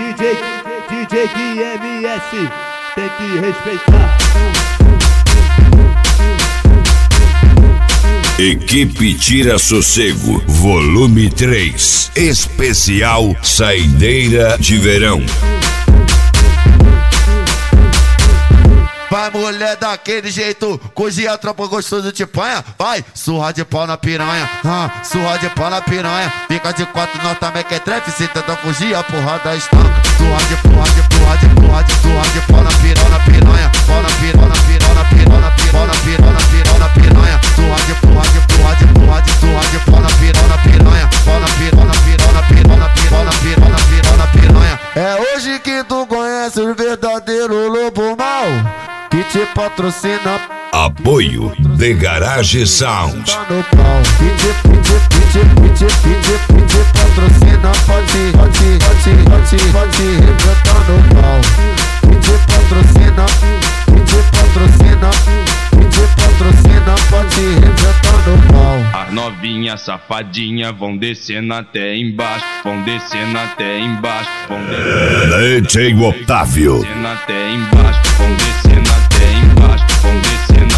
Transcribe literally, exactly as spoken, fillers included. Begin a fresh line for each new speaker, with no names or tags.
D J, D J Gui M S, tem que respeitar.
Equipe Tira Sossego, volume três, especial Saideira de Verão.
Vai mulher daquele jeito, cozinha tropa gostoso de panha. Vai, surra de pau na piranha, ah, surra de pau na piranha. Fica de quatro, nós também quer trefe. Se tenta fugir, a porrada estanca. Surra de porra de porra de porra de surra de pau na piranha, na piranha. Pau na piranha, na piranha, na piranha, na piranha, na piranha, na piranha, na piranha. Surra de porra de porra de porra de surra de pau na piranha, na piranha. Pau na piranha, na piranha, na piranha, na piranha, na piranha, na piranha, na piranha. É hoje que tu conhece o verdadeiro lobo mau que te patrocina.
Apoio The Garage Sound.
Tá no pau. Que te, que te, que te, que te, que te, que te patrocina. Pode, pode, pode, pode, pode rebentar no pau. Que te patrocina, que te patrocina, que te patrocina. Pode rebentar no pau.
As novinhas safadinhas vão descendo até embaixo, vão descendo até embaixo, vão descendo
D J Otávio.
até embaixo, vão descendo até embaixo, vão descendo